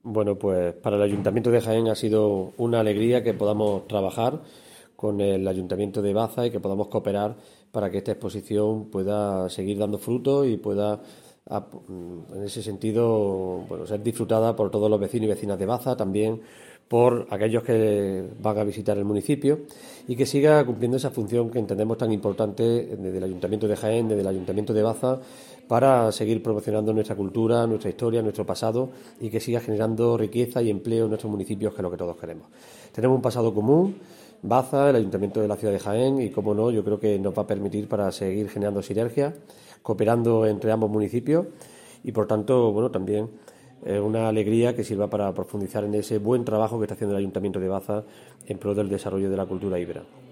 Bueno, pues para el Ayuntamiento de Jaén ha sido una alegría que podamos trabajar con el Ayuntamiento de Baza y que podamos cooperar para que esta exposición pueda seguir dando frutos y pueda, en ese sentido, bueno, ser disfrutada por todos los vecinos y vecinas de Baza, también por aquellos que van a visitar el municipio y que siga cumpliendo esa función que entendemos tan importante desde el Ayuntamiento de Jaén, desde el Ayuntamiento de Baza, para seguir promocionando nuestra cultura, nuestra historia, nuestro pasado y que siga generando riqueza y empleo en nuestros municipios, que es lo que todos queremos. Tenemos un pasado común, Baza, el Ayuntamiento de la ciudad de Jaén y, como no, yo creo que nos va a permitir para seguir generando sinergias, cooperando entre ambos municipios y, por tanto, bueno, también una alegría que sirva para profundizar en ese buen trabajo que está haciendo el Ayuntamiento de Baza en pro del desarrollo de la cultura íbera.